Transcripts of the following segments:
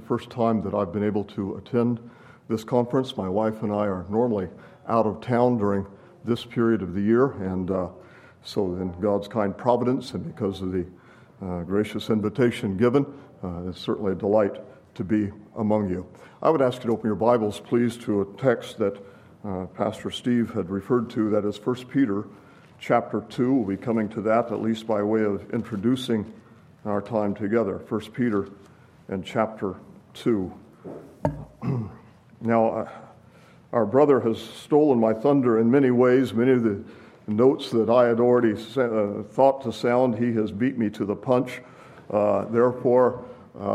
first time that I've been able to attend this conference. My wife and I are normally out of town during this period of the year, and so in God's kind providence and because of the gracious invitation given, it's certainly a delight to be among you. I would ask you to open your Bibles, please, to a text that Pastor Steve had referred to, that is 1 Peter chapter 2. We'll be coming to that at least by way of introducing our time together. 1 Peter and chapter 2. Now, our brother has stolen my thunder in many ways. Many of the notes that I had already thought to sound, he has beat me to the punch. Therefore,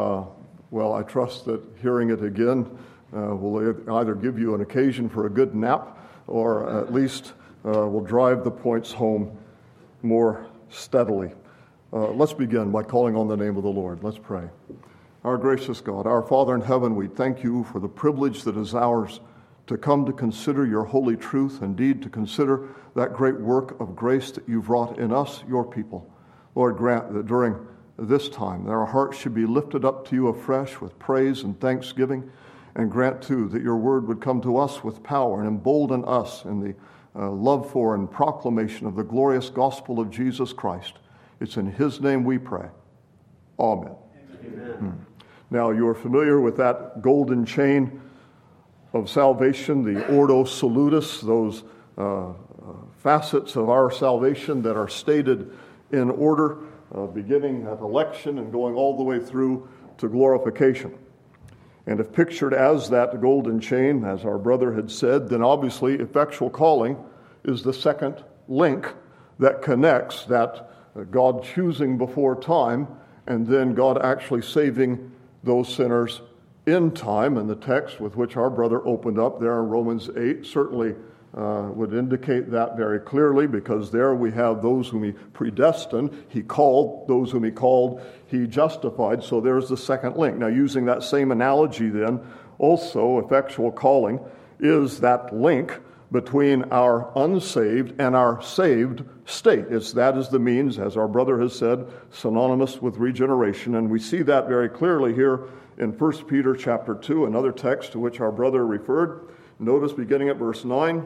I trust that hearing it again will either give you an occasion for a good nap or at least will drive the points home more steadily. Let's begin by calling on the name of the Lord. Let's pray. Our gracious God, our Father in heaven, we thank you for the privilege that is ours to come to consider your holy truth, indeed to consider that great work of grace that you've wrought in us, your people. Lord, grant that during this time that our hearts should be lifted up to you afresh with praise and thanksgiving, and grant too that your word would come to us with power and embolden us in the love for and proclamation of the glorious gospel of Jesus Christ. It's in his name we pray. Amen. Amen. Now, you are familiar with that golden chain of salvation, the Ordo Salutis, those facets of our salvation that are stated in order, beginning at election and going all the way through to glorification. And if pictured as that golden chain, as our brother had said, then obviously effectual calling is the second link that connects that God choosing before time and then God actually saving those sinners in time. And the text with which our brother opened up there in Romans 8 certainly would indicate that very clearly, because there we have those whom he predestined, he called, those whom he called, he justified. So there's the second link. Now, using that same analogy then, also effectual calling is that link between our unsaved and our saved state. That is the means, as our brother has said, synonymous with regeneration. And we see that very clearly here in 1 Peter chapter 2, another text to which our brother referred. Notice beginning at verse 9,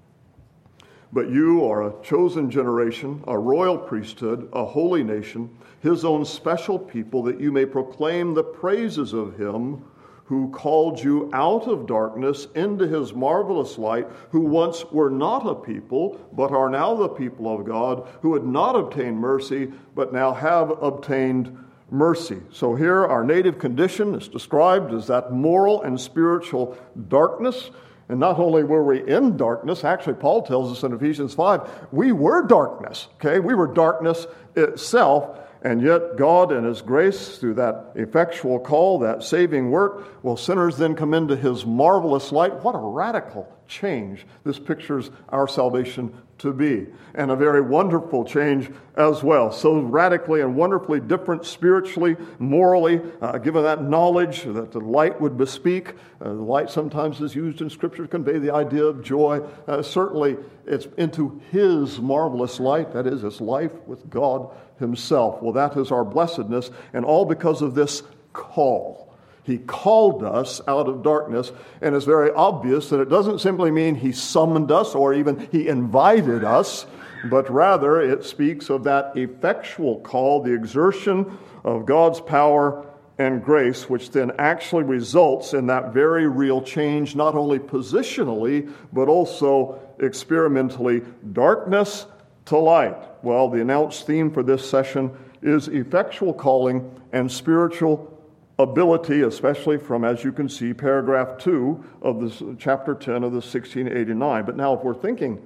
"But you are a chosen generation, a royal priesthood, a holy nation, his own special people, that you may proclaim the praises of him who called you out of darkness into his marvelous light, who once were not a people, but are now the people of God, who had not obtained mercy, but now have obtained mercy." So here our native condition is described as that moral and spiritual darkness. And not only were we in darkness, actually Paul tells us in Ephesians 5, we were darkness, okay? We were darkness itself, and yet God in his grace, through that effectual call, that saving work, will sinners then come into his marvelous light. What a radical change this pictures our salvation to be, and a very wonderful change as well. So radically and wonderfully different spiritually, morally, given that knowledge that the light would bespeak. The light sometimes is used in Scripture to convey the idea of joy. Certainly it's into his marvelous light, that is, his life with God himself. Well, that is our blessedness, and all because of this call. He called us out of darkness, and it's very obvious that it doesn't simply mean he summoned us or even he invited us, but rather it speaks of that effectual call, the exertion of God's power and grace, which then actually results in that very real change, not only positionally, but also experimentally, darkness to light. Well, the announced theme for this session is effectual calling and spiritual ability, especially from, as you can see, paragraph 2 of this chapter 10 of the 1689. But now if we're thinking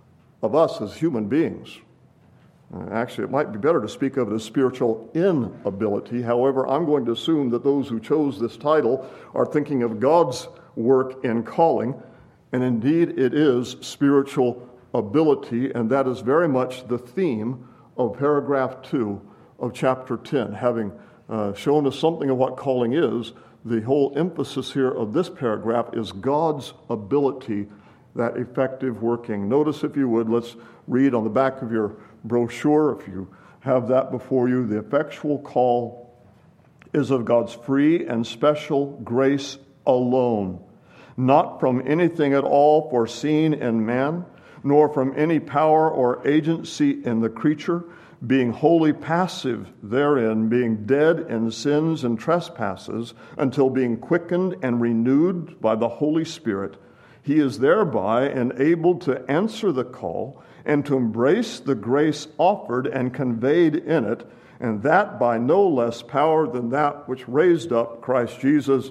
of us as human beings, actually it might be better to speak of it as spiritual inability. However, I'm going to assume that those who chose this title are thinking of God's work in calling, and indeed it is spiritual ability, and that is very much the theme of paragraph 2 of chapter 10, having shown us something of what calling is. The whole emphasis here of this paragraph is God's ability, that effective working. Notice, if you would, let's read on the back of your brochure, if you have that before you, the effectual call is of God's free and special grace alone, not from anything at all foreseen in man, nor from any power or agency in the creature, being wholly passive therein, being dead in sins and trespasses, until being quickened and renewed by the Holy Spirit, he is thereby enabled to answer the call and to embrace the grace offered and conveyed in it, and that by no less power than that which raised up Christ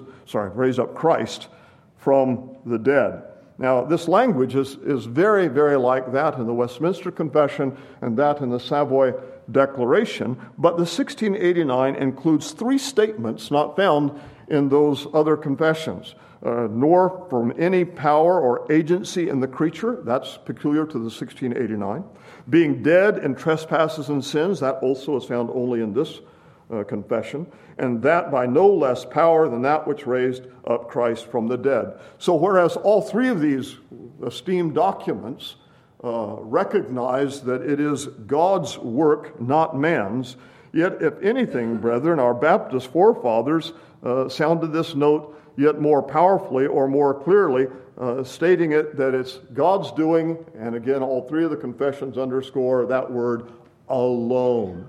from the dead. Now, this language is very, very like that in the Westminster Confession and that in the Savoy Declaration, but the 1689 includes three statements not found in those other confessions. Nor from any power or agency in the creature, that's peculiar to the 1689. Being dead in trespasses and sins, that also is found only in this confession, and that by no less power than that which raised up Christ from the dead. So whereas all three of these esteemed documents recognize that it is God's work, not man's, yet if anything, brethren, our Baptist forefathers sounded this note yet more powerfully or more clearly, stating it that it's God's doing, and again, all three of the confessions underscore that word, alone.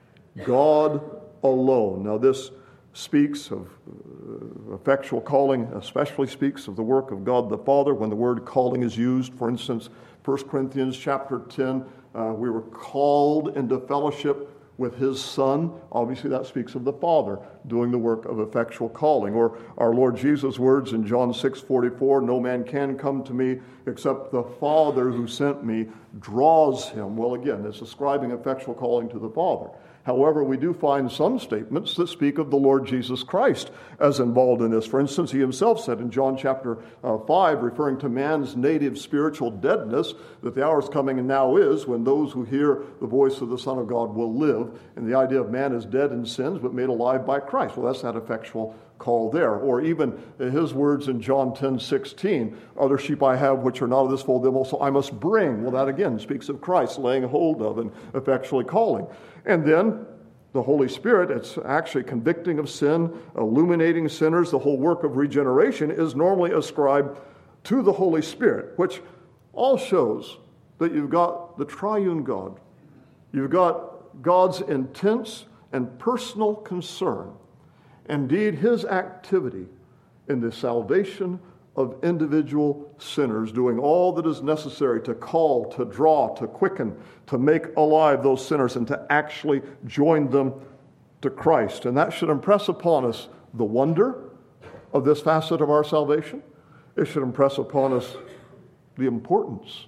God alone. Now this speaks of effectual calling, especially speaks of the work of God the Father when the word calling is used. For instance, 1 Corinthians chapter 10, we were called into fellowship with his Son. Obviously that speaks of the Father doing the work of effectual calling. Or our Lord Jesus' words in John 6:44, no man can come to me except the Father who sent me draws him. Well, again, it's ascribing effectual calling to the Father. However, we do find some statements that speak of the Lord Jesus Christ as involved in this. For instance, he himself said in John chapter 5, referring to man's native spiritual deadness, that the hour is coming and now is when those who hear the voice of the Son of God will live. And the idea of man is dead in sins but made alive by Christ. Well, that's that effectual call there. Or even his words in John 10:16, other sheep I have which are not of this fold, them also I must bring. Well, that again speaks of Christ laying hold of and effectually calling. And then the Holy Spirit, it's actually convicting of sin, illuminating sinners. The whole work of regeneration is normally ascribed to the Holy Spirit, which all shows that you've got the triune God. You've got God's intense and personal concern, indeed his activity in the salvation of individual sinners, doing all that is necessary to call, to draw, to quicken, to make alive those sinners, and to actually join them to Christ. And that should impress upon us the wonder of this facet of our salvation. It should impress upon us the importance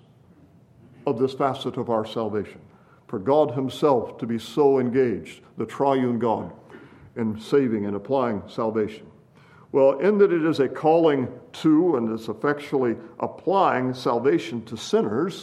of this facet of our salvation. For God himself to be so engaged, the triune God, in saving and applying salvation. Well, in that it is a calling to and it's effectually applying salvation to sinners,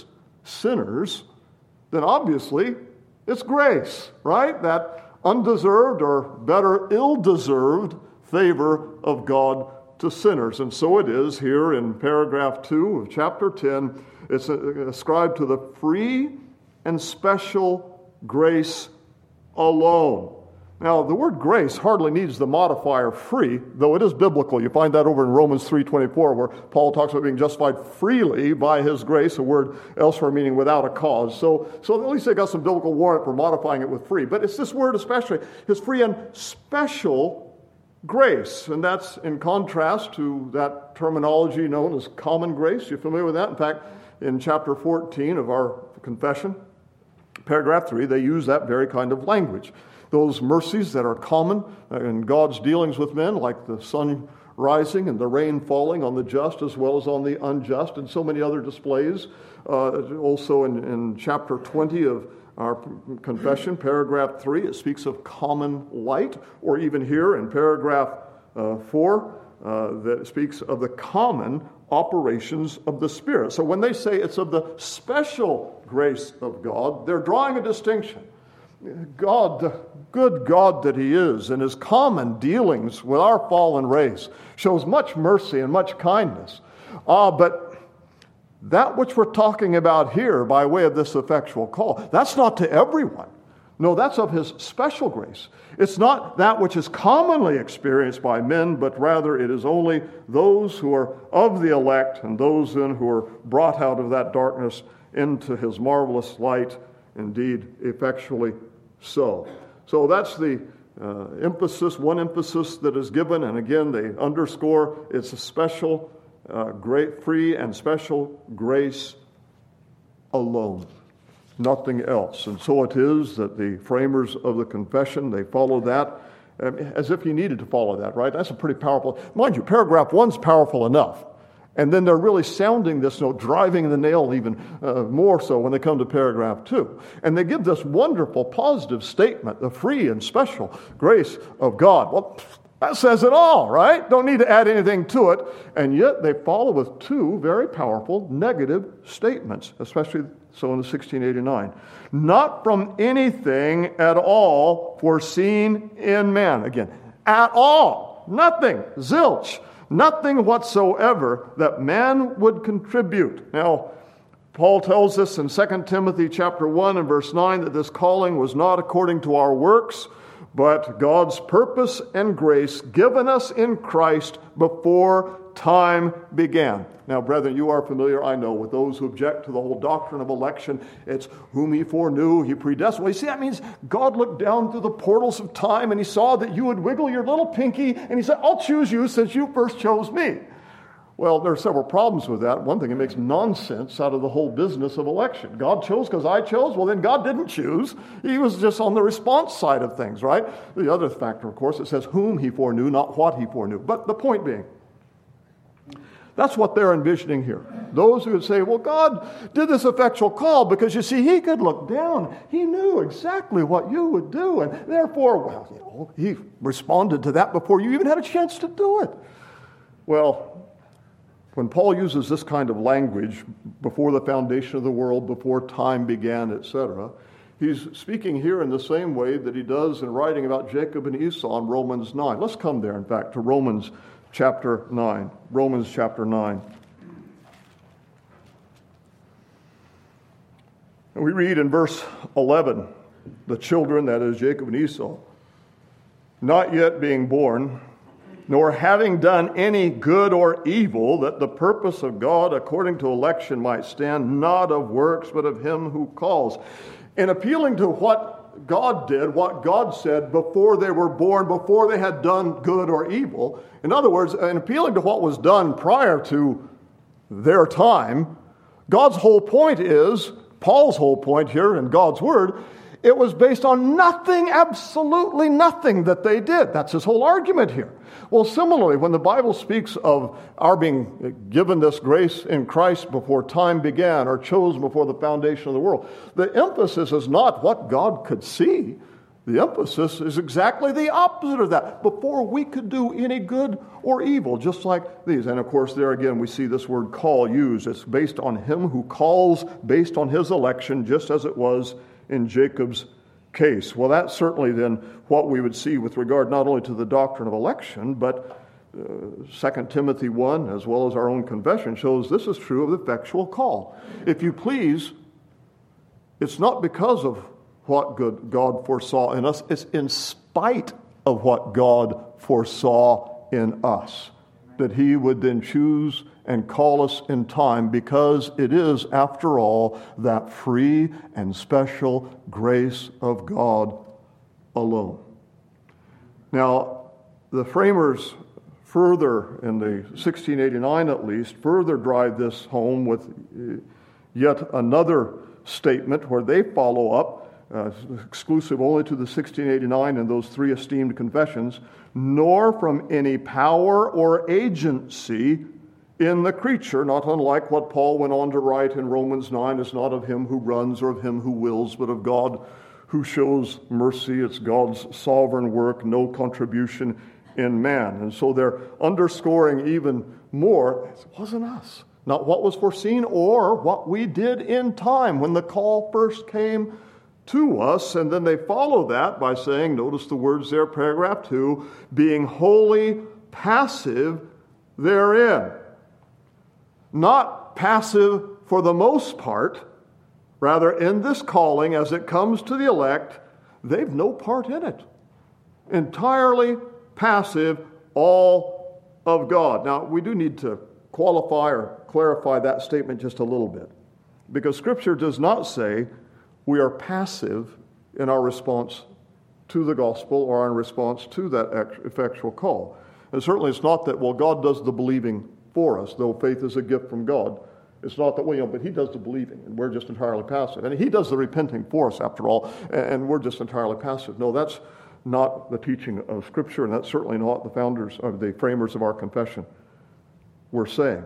then obviously it's grace, right? That undeserved or better ill-deserved favor of God to sinners. And so it is here in paragraph 2 of chapter 10. It's ascribed to the free and special grace alone. Now, the word grace hardly needs the modifier free, though it is biblical. You find that over in Romans 3:24, where Paul talks about being justified freely by his grace, a word elsewhere meaning without a cause. So at least they got some biblical warrant for modifying it with free. But it's this word especially, his free and special grace. And that's in contrast to that terminology known as common grace. You're familiar with that? In fact, in chapter 14 of our confession, paragraph 3, they use that very kind of language. Those mercies that are common in God's dealings with men, like the sun rising and the rain falling on the just as well as on the unjust, and so many other displays. Also in chapter 20 of our confession, paragraph 3, it speaks of common light, or even here in paragraph 4, that speaks of the common operations of the Spirit. So when they say it's of the special grace of God, they're drawing a distinction. God, the good God that he is, in his common dealings with our fallen race, shows much mercy and much kindness. But that which we're talking about here by way of this effectual call, that's not to everyone. No, that's of his special grace. It's not that which is commonly experienced by men, but rather it is only those who are of the elect and those then who are brought out of that darkness into his marvelous light, indeed effectually so. So that's the one emphasis that is given, and again they underscore it's a special, great, free and special grace alone. Nothing else. And so it is that the framers of the confession, they follow that as if you needed to follow that, right? That's a pretty powerful, mind you, paragraph 1's powerful enough. And then they're really sounding this note, driving the nail even more so when they come to paragraph 2. And they give this wonderful positive statement, the free and special grace of God. Well, that says it all, right? Don't need to add anything to it. And yet they follow with 2 very powerful negative statements, especially so in the 1689. Not from anything at all foreseen in man. Again, at all. Nothing. Zilch. Nothing whatsoever that man would contribute. Now, Paul tells us in 2 Timothy chapter 1 and verse 9 that this calling was not according to our works, but God's purpose and grace given us in Christ before time began. Now, brethren, you are familiar, I know, with those who object to the whole doctrine of election. It's whom he foreknew, he predestined. Well, you see, that means God looked down through the portals of time and he saw that you would wiggle your little pinky and he said, I'll choose you since you first chose me. Well, there are several problems with that. One thing, it makes nonsense out of the whole business of election. God chose because I chose? Well, then God didn't choose. He was just on the response side of things, right? The other factor, of course, it says whom he foreknew, not what he foreknew. But the point being, that's what they're envisioning here. Those who would say, well, God did this effectual call because, you see, he could look down. He knew exactly what you would do. And therefore, well, he responded to that before you even had a chance to do it. Well, when Paul uses this kind of language, before the foundation of the world, before time began, etc., he's speaking here in the same way that he does in writing about Jacob and Esau in Romans 9. Let's come there, in fact, to Romans chapter 9. Romans chapter 9. And we read in verse 11, the children, that is Jacob and Esau, not yet being born, nor having done any good or evil, that the purpose of God according to election might stand, not of works, but of him who calls. In appealing to what God did, what God said before they were born, before they had done good or evil, in other words, in appealing to what was done prior to their time, God's whole point is, Paul's whole point here in God's word, it was based on nothing, absolutely nothing that they did. That's his whole argument here. Well, similarly, when the Bible speaks of our being given this grace in Christ before time began or chosen before the foundation of the world, the emphasis is not what God could see. The emphasis is exactly the opposite of that. Before we could do any good or evil, just like these. And of course, there again, we see this word call used. It's based on him who calls, based on his election, just as it was in Jacob's case. Well, that's certainly then what we would see with regard not only to the doctrine of election, but 2 Timothy 1, as well as our own confession, shows this is true of the effectual call. If you please, it's not because of what God foresaw in us, it's in spite of what God foresaw in us, that he would then choose and call us in time, because it is, after all, that free and special grace of God alone. Now, the framers further, in the 1689 at least, further drive this home with yet another statement where they follow up, exclusive only to the 1689 and those 3 esteemed confessions, nor from any power or agency in the creature, not unlike what Paul went on to write in Romans 9, it's not of him who runs or of him who wills, but of God who shows mercy. It's God's sovereign work, no contribution in man. And so they're underscoring even more, it wasn't us, not what was foreseen or what we did in time when the call first came to us. And then they follow that by saying, notice the words there, paragraph 2, being wholly passive therein. Not passive for the most part, rather in this calling as it comes to the elect, they've no part in it. Entirely passive, all of God. Now, we do need to qualify or clarify that statement just a little bit, because Scripture does not say we are passive in our response to the gospel or in response to that effectual call. And certainly it's not that, well, God does the believing for us, though faith is a gift from God. It's not that, well, but He does the believing, and we're just entirely passive. And He does the repenting for us, after all, and we're just entirely passive. No, that's not the teaching of Scripture, and that's certainly not the founders or the framers of our confession were saying.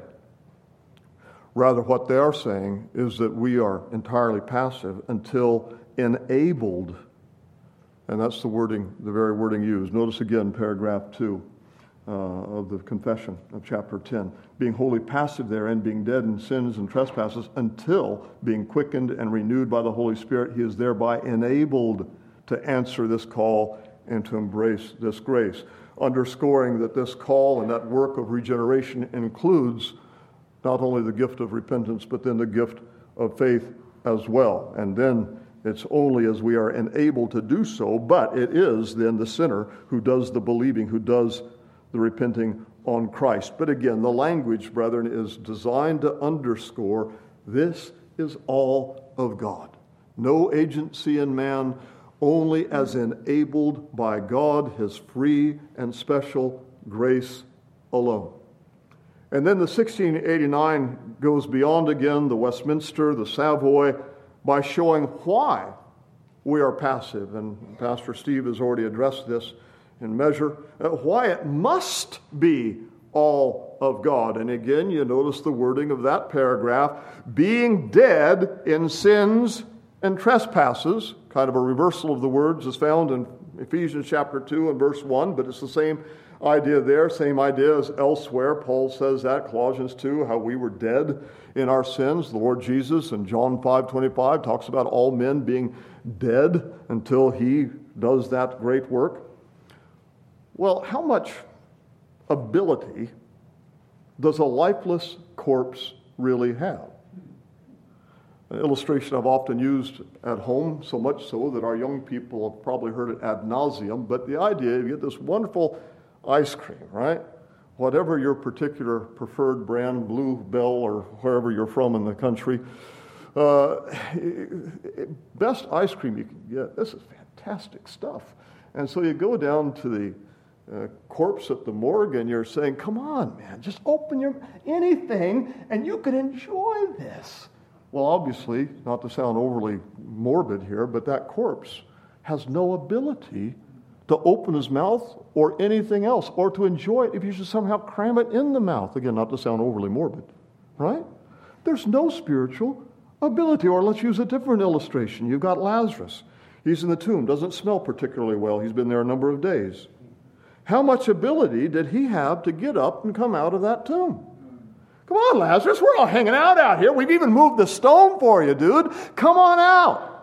Rather, what they are saying is that we are entirely passive until enabled, and that's the wording, the very wording used. Notice again paragraph 2 of the confession of chapter 10. Being wholly passive therein, being dead in sins and trespasses, until being quickened and renewed by the Holy Spirit, he is thereby enabled to answer this call and to embrace this grace. Underscoring that this call and that work of regeneration includes not only the gift of repentance, but then the gift of faith as well. And then it's only as we are enabled to do so, but it is then the sinner who does the believing, who does the repenting on Christ. But again, the language, brethren, is designed to underscore this is all of God. No agency in man, only as enabled by God, His free and special grace alone. And then the 1689 goes beyond again the Westminster, the Savoy, by showing why we are passive. And Pastor Steve has already addressed this in measure, why it must be all of God. And again, you notice the wording of that paragraph, being dead in sins and trespasses. Kind of a reversal of the words is found in Ephesians chapter 2 and verse 1, but it's the same idea there, same idea as elsewhere. Paul says that, Colossians 2, how we were dead in our sins. The Lord Jesus in John 5:25 talks about all men being dead until He does that great work. Well, how much ability does a lifeless corpse really have? An illustration I've often used at home, so much so that our young people have probably heard it ad nauseum, but the idea, you get this wonderful ice cream, right? Whatever your particular preferred brand, Blue Bell or wherever you're from in the country, best ice cream you can get. This is fantastic stuff. And so you go down to the corpse at the morgue and you're saying, come on, man, just open your anything and you can enjoy this. Well, obviously, not to sound overly morbid here, but that corpse has no ability to open his mouth or anything else, or to enjoy it if you should somehow cram it in the mouth. Again, not to sound overly morbid, right? There's no spiritual ability. Or let's use a different illustration. You've got Lazarus. He's in the tomb, doesn't smell particularly well. He's been there a number of days. How much ability did he have to get up and come out of that tomb? Come on, Lazarus, we're all hanging out here. We've even moved the stone for you, dude. Come on out.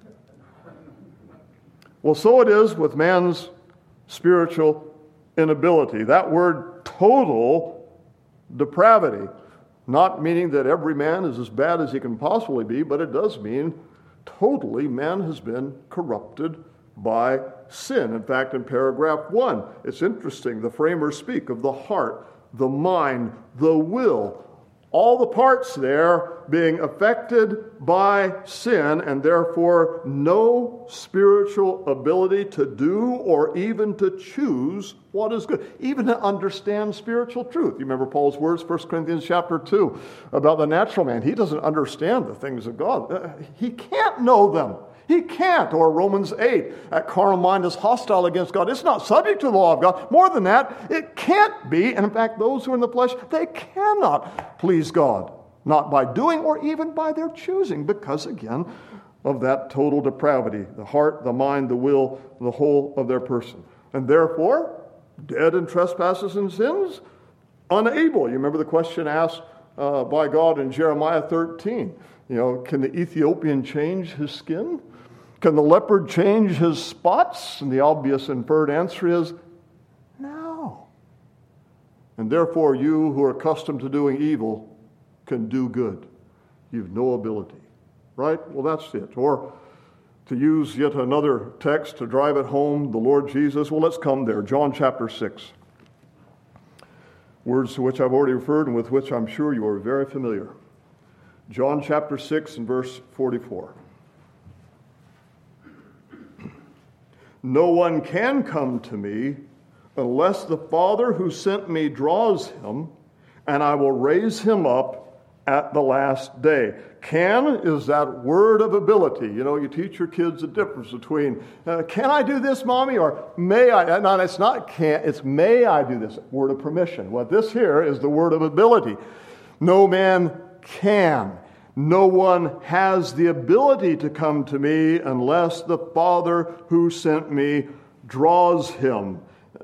Well, so it is with man's spiritual inability. That word total depravity, not meaning that every man is as bad as he can possibly be, but it does mean totally man has been corrupted by sin. In fact, in paragraph 1, it's interesting. The framers speak of the heart, the mind, the will, all the parts there being affected by sin, and therefore no spiritual ability to do or even to choose what is good, even to understand spiritual truth. You remember Paul's words, 1 Corinthians chapter 2, about the natural man. He doesn't understand the things of God. He can't know them. He can't. Or Romans 8, that carnal mind is hostile against God. It's not subject to the law of God. More than that, it can't be. And in fact, those who are in the flesh, they cannot please God. Not by doing or even by their choosing, because again, of that total depravity. The heart, the mind, the will, the whole of their person. And therefore, dead in trespasses and sins, unable. You remember the question asked by God in Jeremiah 13. Can the Ethiopian change his skin? Can the leopard change his spots? And the obvious inferred answer is no. And therefore, you who are accustomed to doing evil can do good. You've no ability. Right? Well, that's it. Or To use yet another text to drive it home, the Lord Jesus, well, let's come there. John chapter 6. Words to which I've already referred and with which I'm sure you are very familiar. John chapter 6 and verse 44. No one can come to me unless the Father who sent me draws him, and I will raise him up at the last day. Can is that word of ability. You know, you teach your kids the difference between, can I do this, Mommy, or may I? No, it's not can, it's may I do this, word of permission. What this here is the word of ability. No man can. No one has the ability to come to me unless the Father who sent me draws him.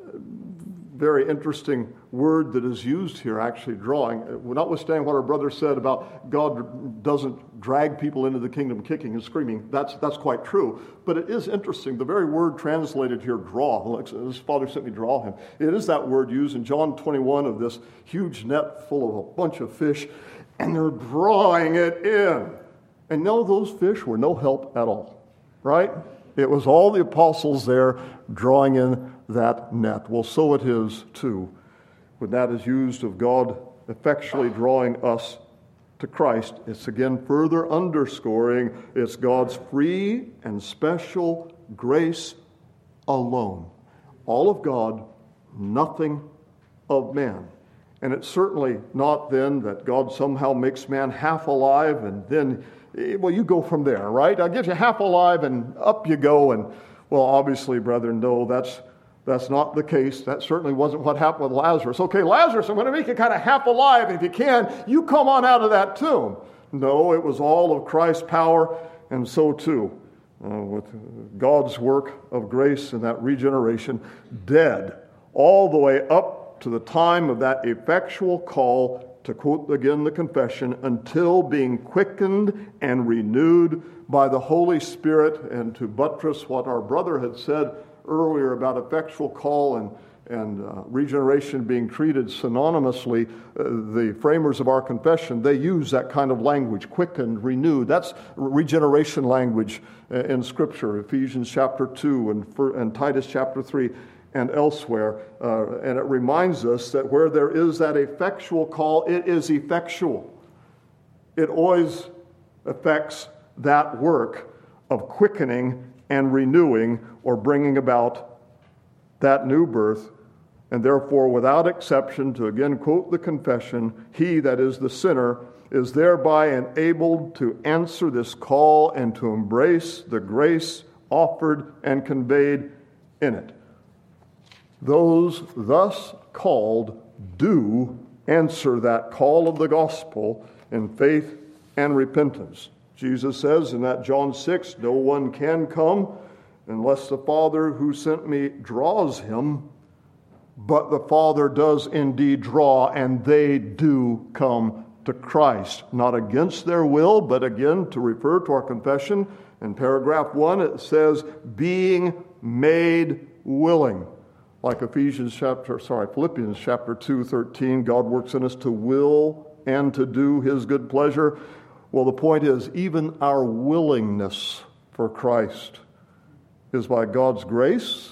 Very interesting word that is used here, actually drawing. Notwithstanding what our brother said about God doesn't drag people into the kingdom kicking and screaming, that's quite true. But it is interesting, the very word translated here, draw, like his Father sent me draw him. It is that word used in John 21 of this huge net full of a bunch of fish, and they're drawing it in. And no, those fish were no help at all, right? It was all the apostles there drawing in that net. Well, so it is too, when that is used of God effectually drawing us to Christ. It's again further underscoring it's God's free and special grace alone. All of God, nothing of man. And it's certainly not then that God somehow makes man half alive and then, well, you go from there, right? I'll get you half alive and up you go. And, well, obviously, brethren, no, that's not the case. That certainly wasn't what happened with Lazarus. Okay, Lazarus, I'm going to make you kind of half alive. And if you can, you come on out of that tomb. No, it was all of Christ's power, and so too with God's work of grace and that regeneration, dead all the way up to the time of that effectual call, to quote again the confession, until being quickened and renewed by the Holy Spirit. And to buttress what our brother had said earlier about effectual call and regeneration being treated synonymously, the framers of our confession, they use that kind of language, quickened, renewed. That's regeneration language in Scripture, Ephesians chapter 2 and Titus chapter 3. And elsewhere, and it reminds us that where there is that effectual call, it is effectual. It always affects that work of quickening and renewing or bringing about that new birth, and therefore without exception, to again quote the confession, he, that is the sinner, is thereby enabled to answer this call and to embrace the grace offered and conveyed in it. Those thus called do answer that call of the gospel in faith and repentance. Jesus says in that John 6, no one can come unless the Father who sent me draws him, but the Father does indeed draw, and they do come to Christ. Not against their will, but again, to refer to our confession, in paragraph 1, it says, being made willing. Like Philippians chapter 2:13, God works in us to will and to do his good pleasure. Well, the point is, even our willingness for Christ is by God's grace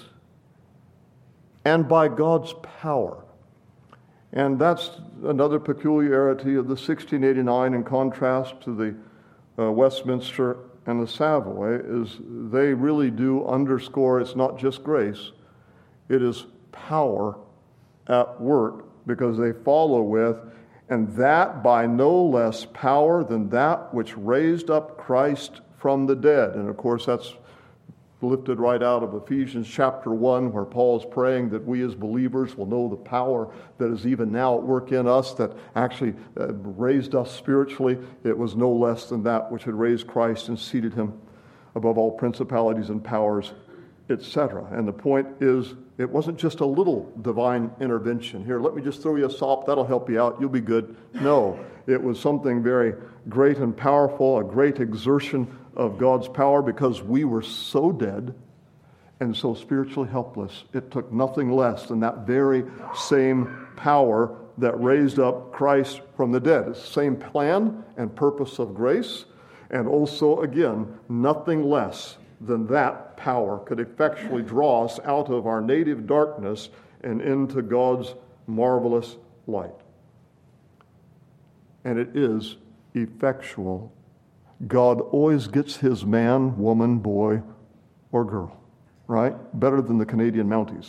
and by God's power. And that's another peculiarity of the 1689 in contrast to the Westminster and the Savoy, is they really do underscore it's not just grace. It is power at work, because they follow with, and that by no less power than that which raised up Christ from the dead. And of course, that's lifted right out of Ephesians chapter 1, where Paul is praying that we as believers will know the power that is even now at work in us, that actually raised us spiritually. It was no less than that which had raised Christ and seated him above all principalities and powers, etc. And the point is, it wasn't just a little divine intervention. Here, let me just throw you a sop, that'll help you out, you'll be good. No, it was something very great and powerful, a great exertion of God's power, because we were so dead and so spiritually helpless. It took nothing less than that very same power that raised up Christ from the dead. It's the same plan and purpose of grace, and also, again, nothing less than that power could effectually draw us out of our native darkness and into God's marvelous light. And it is effectual. God always gets his man, woman, boy, or girl, right? Better than the Canadian Mounties.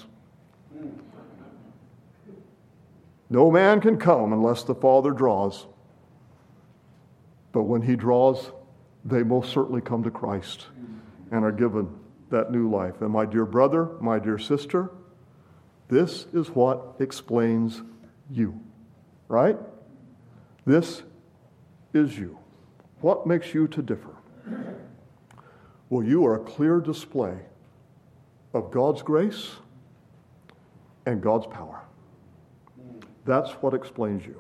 No man can come unless the Father draws. But when he draws, they most certainly come to Christ and are given that new life. And my dear brother, my dear sister, this is what explains you, right? This is you. What makes you to differ? Well, you are a clear display of God's grace and God's power. That's what explains you.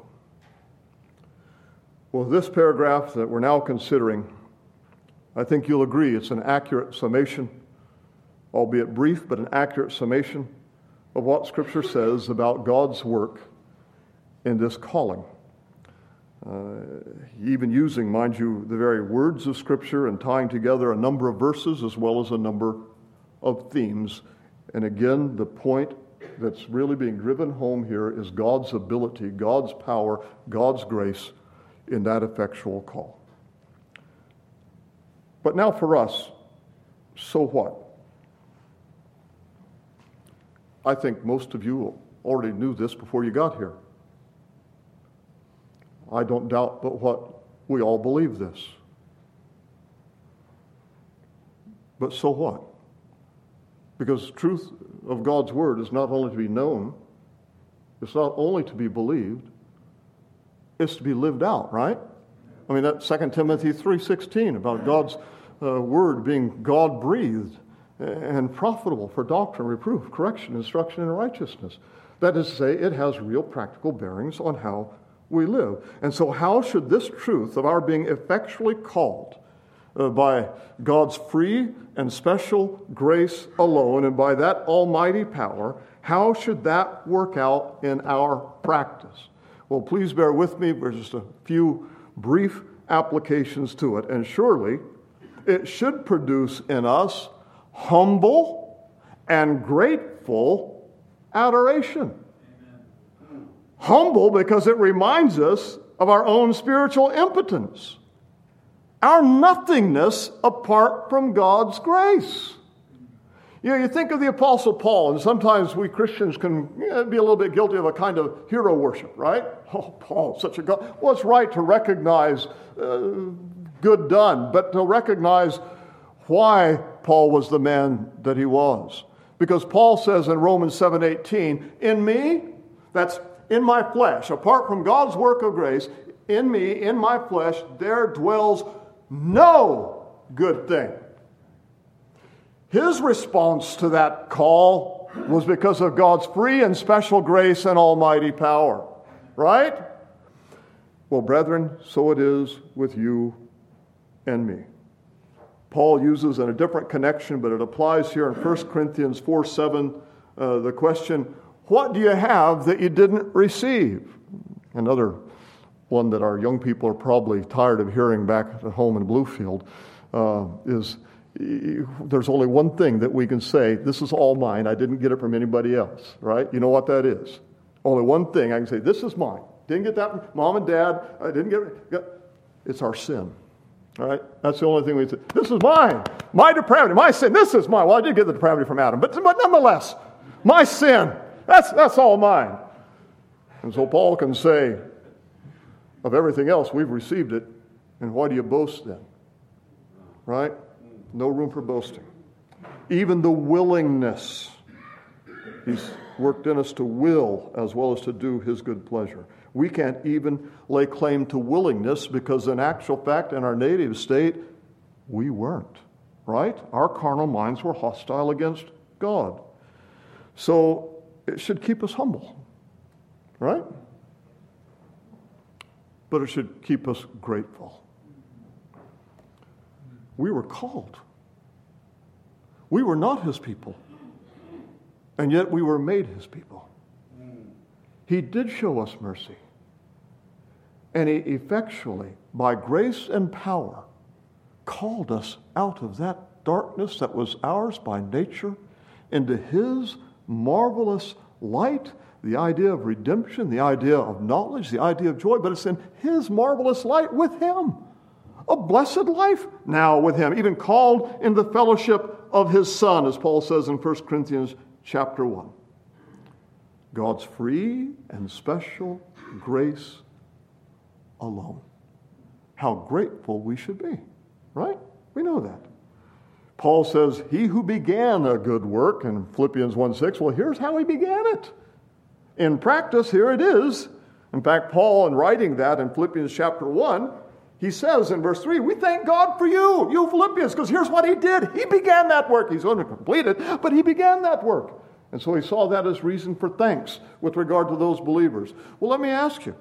Well, this paragraph that we're now considering, I think you'll agree it's an accurate summation, albeit brief, but an accurate summation of what Scripture says about God's work in this calling. Even using, mind you, the very words of Scripture and tying together a number of verses as well as a number of themes. And again, the point that's really being driven home here is God's ability, God's power, God's grace in that effectual call. But now for us, so what? I think most of you already knew this before you got here. I don't doubt but what we all believe this. But so what? Because truth of God's word is not only to be known, it's not only to be believed, it's to be lived out, right? I mean, that 2 Timothy 3:16 about God's word being God-breathed and profitable for doctrine, reproof, correction, instruction in righteousness. That is to say, it has real practical bearings on how we live. And so how should this truth of our being effectually called by God's free and special grace alone and by that almighty power, how should that work out in our practice? Well, please bear with me for just a few brief applications to it. And surely it should produce in us humble and grateful adoration. Amen. Humble because it reminds us of our own spiritual impotence, our nothingness apart from God's grace. You know, you think of the Apostle Paul, and sometimes we Christians can be a little bit guilty of a kind of hero worship, right? Oh, Paul, such a God. Well, it's right to recognize good done, but to recognize why Paul was the man that he was. Because Paul says in Romans 7:18, in me, that's in my flesh, apart from God's work of grace, in me, in my flesh, there dwells no good thing. His response to that call was because of God's free and special grace and almighty power. Right? Well, brethren, so it is with you and me. Paul uses in a different connection, but it applies here in 1 Corinthians 4:7, the question, what do you have that you didn't receive? Another one that our young people are probably tired of hearing back at home in Bluefield is, there's only one thing that we can say, this is all mine, I didn't get it from anybody else, right? You know what that is? Only one thing I can say, this is mine. Didn't get that from mom and dad, I didn't get it. It's our sin, all right? That's the only thing we say. This is mine, my depravity, my sin, this is mine. Well, I did get the depravity from Adam, but nonetheless, my sin, that's all mine. And so Paul can say, of everything else, we've received it, and why do you boast then? Right? No room for boasting. Even the willingness, he's worked in us to will as well as to do his good pleasure. We can't even lay claim to willingness because in actual fact, in our native state, we weren't. Right? Our carnal minds were hostile against God. So it should keep us humble. Right? But it should keep us grateful. We were called. We were not his people. And yet we were made his people. He did show us mercy. And he effectually, by grace and power, called us out of that darkness that was ours by nature into His marvelous light, the idea of redemption, the idea of knowledge, the idea of joy, but it's in His marvelous light with Him. A blessed life now with Him, even called in the fellowship of His Son, as Paul says in 1 Corinthians chapter 1. God's free and special grace alone. How grateful we should be, right? We know that. Paul says, He who began a good work in Philippians 1:6, well, here's how He began it. In practice, here it is. In fact, Paul, in writing that in Philippians chapter 1, he says in verse 3, we thank God for you Philippians, because here's what He did. He began that work. He's going to complete it, but He began that work. And so he saw that as reason for thanks with regard to those believers. Well, let me ask you,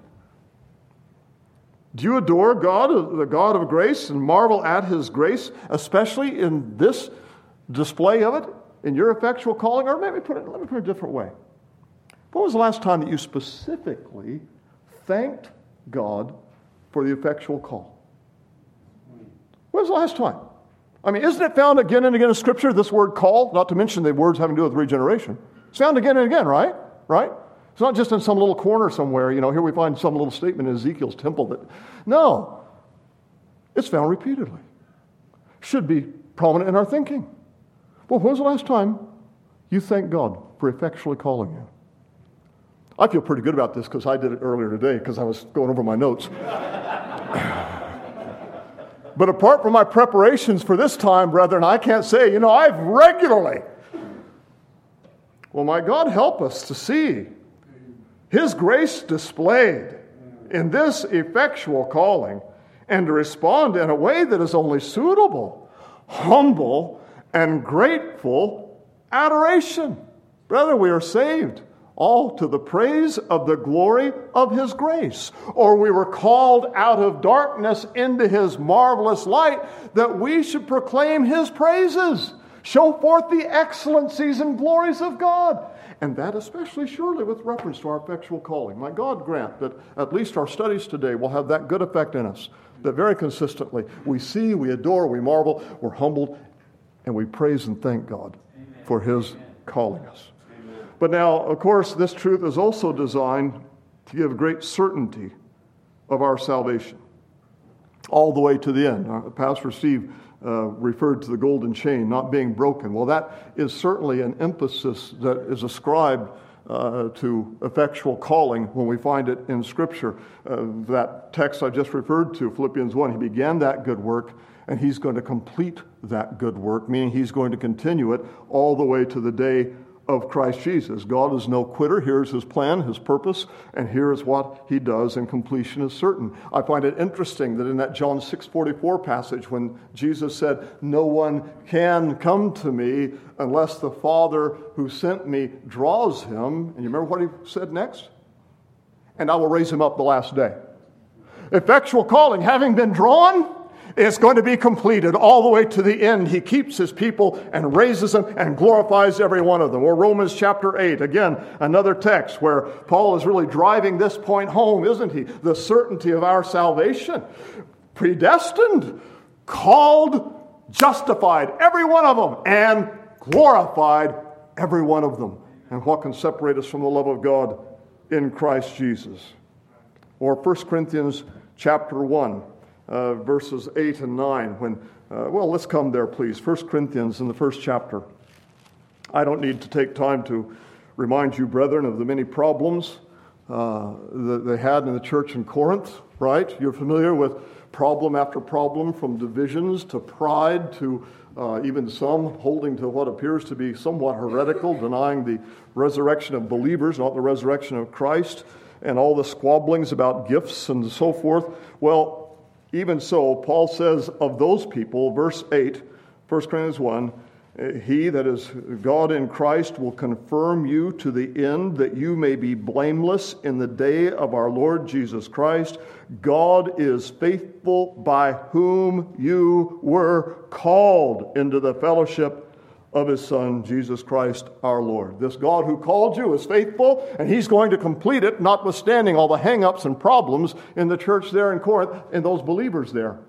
do you adore God, the God of grace, and marvel at His grace, especially in this display of it, in your effectual calling? Or let me put it a different way. When was the last time that you specifically thanked God for the effectual call? When was the last time? I mean, isn't it found again and again in Scripture, this word call, not to mention the words having to do with regeneration? It's found again and again, right? Right? It's not just in some little corner somewhere, here we find some little statement in Ezekiel's temple. No. It's found repeatedly. Should be prominent in our thinking. Well, when was the last time you thanked God for effectually calling you? I feel pretty good about this because I did it earlier today because I was going over my notes. But apart from my preparations for this time, brethren, I can't say, I've regularly. Well, my God, help us to see His grace displayed in this effectual calling and to respond in a way that is only suitable, humble, and grateful adoration. Brethren, we are saved all to the praise of the glory of His grace. Or we were called out of darkness into His marvelous light that we should proclaim His praises, show forth the excellencies and glories of God. And that especially surely with reference to our effectual calling. My God grant that at least our studies today will have that good effect in us, that very consistently we see, we adore, we marvel, we're humbled, and we praise and thank God for His calling us. But now, of course, this truth is also designed to give great certainty of our salvation all the way to the end. Pastor Steve referred to the golden chain not being broken. Well, that is certainly an emphasis that is ascribed to effectual calling when we find it in Scripture. That text I just referred to, Philippians 1, He began that good work, and He's going to complete that good work, meaning He's going to continue it all the way to the day of Christ Jesus. God is no quitter. Here's His plan, His purpose, and here is what He does, and completion is certain. I find it interesting that in that John 6:44 passage, when Jesus said, no one can come to me unless the Father who sent me draws him, and you remember what He said next? And I will raise him up the last day. Effectual calling, having been drawn, it's going to be completed all the way to the end. He keeps His people and raises them and glorifies every one of them. Or Romans chapter 8, again, another text where Paul is really driving this point home, isn't he? The certainty of our salvation. Predestined, called, justified, every one of them, and glorified, every one of them. And what can separate us from the love of God in Christ Jesus? Or 1 Corinthians chapter 1. Verses 8 and 9. When, let's come there, please. 1 Corinthians in the first chapter. I don't need to take time to remind you, brethren, of the many problems that they had in the church in Corinth, right? You're familiar with problem after problem, from divisions to pride to even some holding to what appears to be somewhat heretical, denying the resurrection of believers, not the resurrection of Christ, and all the squabblings about gifts and so forth. Well, even so, Paul says of those people, verse 8, 1 Corinthians 1, He, that is God in Christ, will confirm you to the end that you may be blameless in the day of our Lord Jesus Christ. God is faithful, by whom you were called into the fellowship of His Son, Jesus Christ our Lord. This God who called you is faithful, and He's going to complete it, notwithstanding all the hang-ups and problems in the church there in Corinth and those believers there.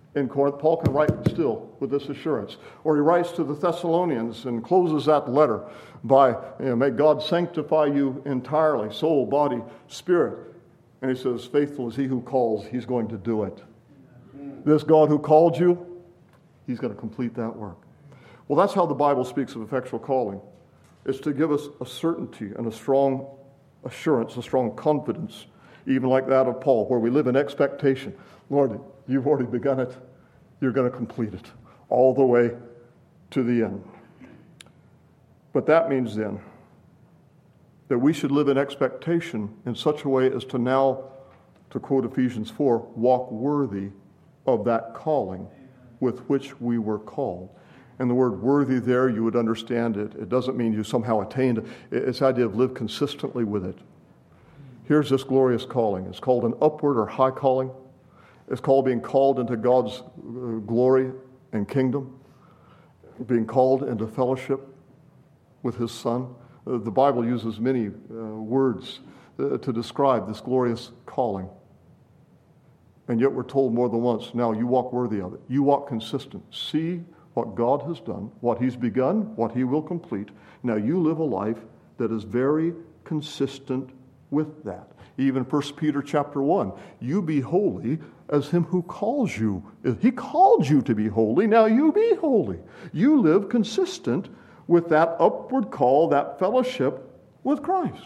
in Corinth, Paul can write still with this assurance. Or he writes to the Thessalonians and closes that letter by, may God sanctify you entirely, soul, body, spirit. And he says, faithful is he who calls, he's going to do it. This God who called you, he's going to complete that work. Well, that's how the Bible speaks of effectual calling. It's to give us a certainty and a strong assurance, a strong confidence, even like that of Paul, where we live in expectation. Lord, you've already begun it. You're going to complete it all the way to the end. But that means then that we should live in expectation in such a way as to now, to quote Ephesians 4, walk worthy of that calling with which we were called. And the word worthy there, you would understand it. It doesn't mean you somehow attained. It's the idea of live consistently with it. Here's this glorious calling. It's called an upward or high calling. It's called being called into God's glory and kingdom, being called into fellowship with his Son. The Bible uses many words to describe this glorious calling. And yet we're told more than once, now you walk worthy of it. You walk consistent. See what God has done, what he's begun, what he will complete. Now you live a life that is very consistent with that. Even 1 Peter chapter 1, you be holy as him who calls you. He called you to be holy, now you be holy. You live consistent with that upward call, that fellowship with Christ.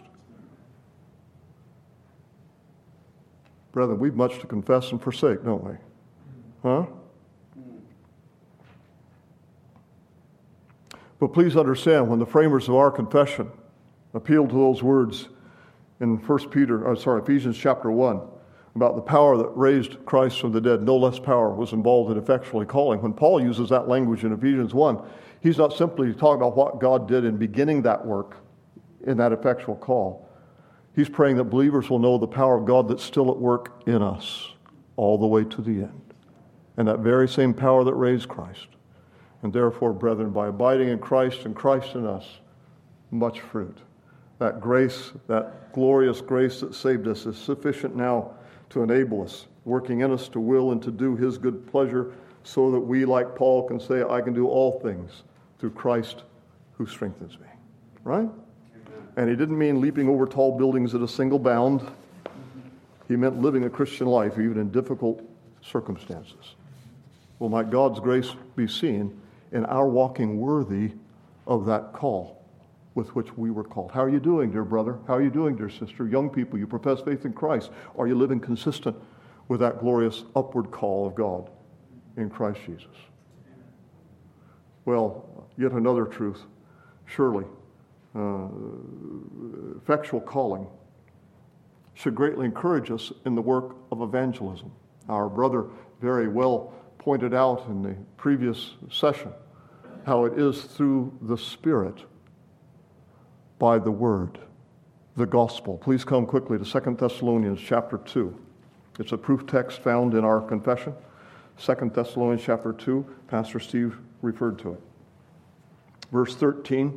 Brethren, we've much to confess and forsake, don't we? Huh? But please understand, when the framers of our confession appealed to those words in Ephesians chapter 1, about the power that raised Christ from the dead, no less power was involved in effectually calling. When Paul uses that language in Ephesians 1, he's not simply talking about what God did in beginning that work in that effectual call. He's praying that believers will know the power of God that's still at work in us all the way to the end. And that very same power that raised Christ. And therefore, brethren, by abiding in Christ and Christ in us, much fruit. That grace, that glorious grace that saved us is sufficient now to enable us, working in us to will and to do his good pleasure, so that we, like Paul, can say, I can do all things through Christ who strengthens me. Right? And he didn't mean leaping over tall buildings at a single bound. He meant living a Christian life, even in difficult circumstances. Well, might God's grace be seen in our walking worthy of that call with which we were called. How are you doing, dear brother? How are you doing, dear sister? Young people, you profess faith in Christ. Are you living consistent with that glorious upward call of God in Christ Jesus? Well, yet another truth. Surely, effectual calling should greatly encourage us in the work of evangelism. Our brother very well pointed out in the previous session how it is through the Spirit, by the Word, the gospel. Please come quickly to 2 Thessalonians chapter 2. It's a proof text found in our confession. 2 Thessalonians chapter 2, Pastor Steve referred to it. Verse 13.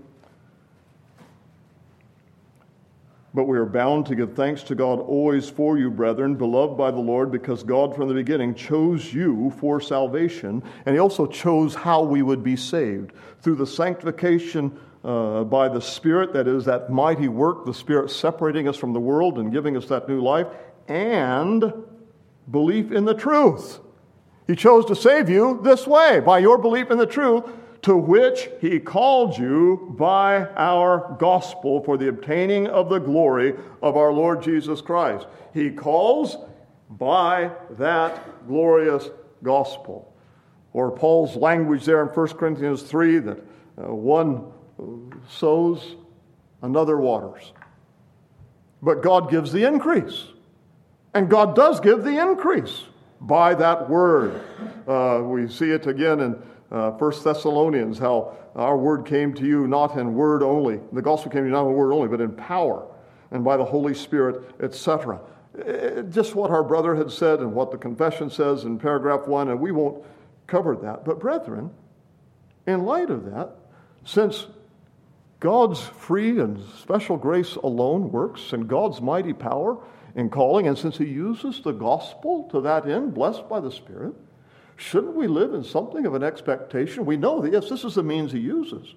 But we are bound to give thanks to God always for you, brethren, beloved by the Lord, because God from the beginning chose you for salvation, and he also chose how we would be saved. Through the sanctification by the Spirit, that is, that mighty work, the Spirit separating us from the world and giving us that new life, and belief in the truth. He chose to save you this way, by your belief in the truth, to which he called you by our gospel for the obtaining of the glory of our Lord Jesus Christ. He calls by that glorious gospel. Or Paul's language there in 1 Corinthians 3, that one sows, another waters. But God gives the increase. And God does give the increase by that word. We see it again in 1 Thessalonians, how our word came to you not in word only. The gospel came to you not in word only, but in power and by the Holy Spirit, etc. Just what our brother had said and what the confession says in paragraph 1, and we won't cover that. But brethren, in light of that, since God's free and special grace alone works, and God's mighty power in calling, and since he uses the gospel to that end, blessed by the Spirit, Shouldn't we live in something of an expectation? We know that, yes, this is the means he uses.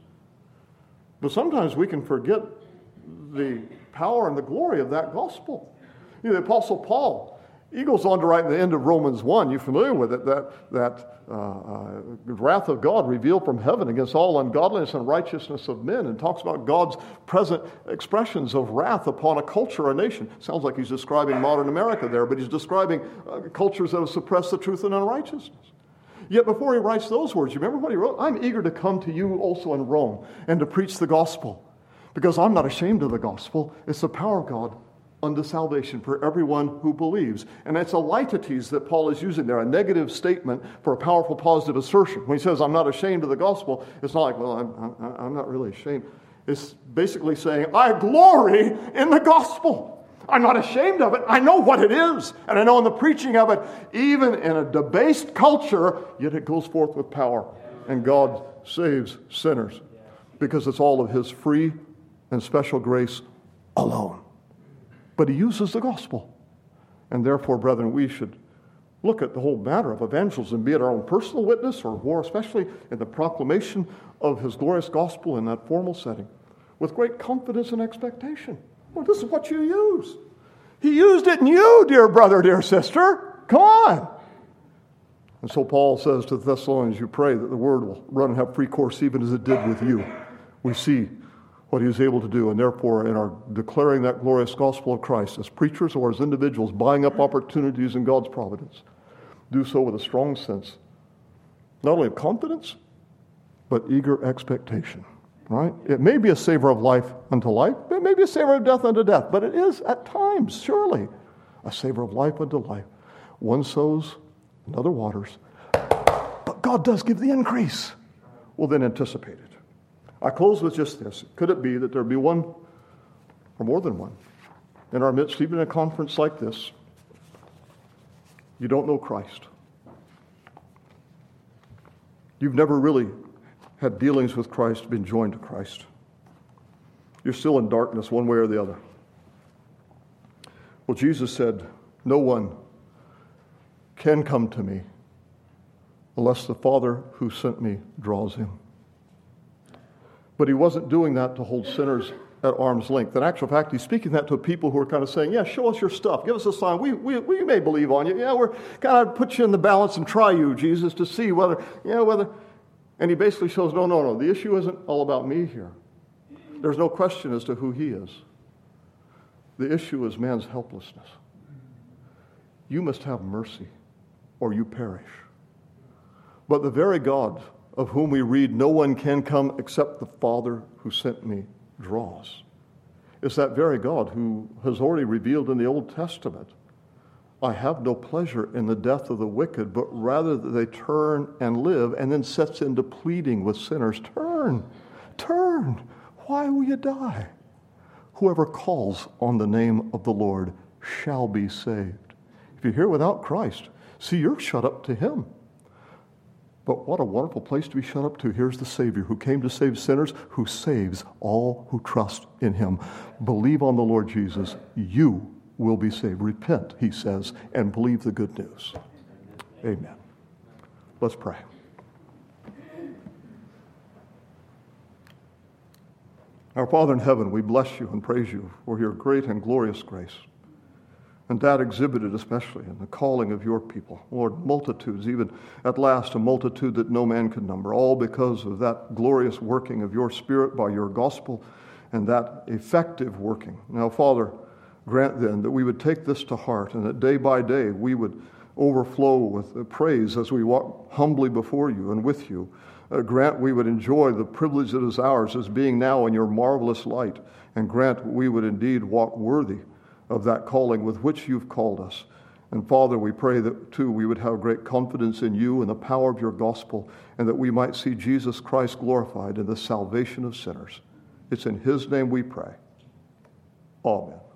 But sometimes we can forget the power and the glory of that gospel. The Apostle Paul, he goes on to write in the end of Romans 1, you're familiar with it, that wrath of God revealed from heaven against all ungodliness and righteousness of men, and talks about God's present expressions of wrath upon a culture or a nation. Sounds like he's describing modern America there, but he's describing cultures that have suppressed the truth and unrighteousness. Yet before he writes those words, you remember what he wrote? I'm eager to come to you also in Rome and to preach the gospel, because I'm not ashamed of the gospel. It's the power of God unto salvation for everyone who believes. And it's a litetes that Paul is using there, a negative statement for a powerful positive assertion. When he says, I'm not ashamed of the gospel, it's not like, well, I'm not really ashamed. It's basically saying, I glory in the gospel. I'm not ashamed of it. I know what it is. And I know in the preaching of it, even in a debased culture, yet it goes forth with power. And God saves sinners because it's all of his free and special grace alone. But he uses the gospel. And therefore, brethren, we should look at the whole matter of evangelism, be it our own personal witness or more especially in the proclamation of his glorious gospel in that formal setting, with great confidence and expectation. Well, this is what you use. He used it in you, dear brother, dear sister. Come on. And so Paul says to the Thessalonians, you pray that the word will run and have free course even as it did with you. We see what he was able to do, and therefore in our declaring that glorious gospel of Christ as preachers or as individuals buying up opportunities in God's providence, do so with a strong sense not only of confidence but eager expectation. Right? It may be a savor of life unto life, it may be a savor of death unto death, but it is at times surely a savor of life unto life. One sows, another waters, but God does give the increase. Well, then anticipate it. I close with just this. Could it be that there be one or more than one in our midst, even in a conference like this? You don't know Christ. You've never really had dealings with Christ, been joined to Christ. You're still in darkness one way or the other. Well, Jesus said, no one can come to me unless the Father who sent me draws him. But he wasn't doing that to hold sinners at arm's length. In actual fact, he's speaking that to people who are kind of saying, yeah, show us your stuff. Give us a sign. We may believe on you. Yeah, we're kind of put you in the balance and try you, Jesus, to see whether. And he basically shows, no. The issue isn't all about me here. There's no question as to who he is. The issue is man's helplessness. You must have mercy or you perish. But the very God of whom we read, no one can come except the Father who sent me draws. It's that very God who has already revealed in the Old Testament, I have no pleasure in the death of the wicked, but rather that they turn and live, and then sets into pleading with sinners, turn, why will you die? Whoever calls on the name of the Lord shall be saved. If you're here without Christ, see, you're shut up to him. But what a wonderful place to be shut up to. Here's the Savior who came to save sinners, who saves all who trust in him. Believe on the Lord Jesus. You will be saved. Repent, he says, and believe the good news. Amen. Let's pray. Our Father in heaven, we bless you and praise you for your great and glorious grace. And that exhibited especially in the calling of your people. Lord, multitudes, even at last a multitude that no man could number, all because of that glorious working of your Spirit by your gospel and that effective working. Now, Father, grant then that we would take this to heart and that day by day we would overflow with praise as we walk humbly before you and with you. Grant we would enjoy the privilege that is ours as being now in your marvelous light, and grant we would indeed walk worthy of that calling with which you've called us. And Father, we pray that too we would have great confidence in you and the power of your gospel, and that we might see Jesus Christ glorified in the salvation of sinners. It's in his name we pray. Amen.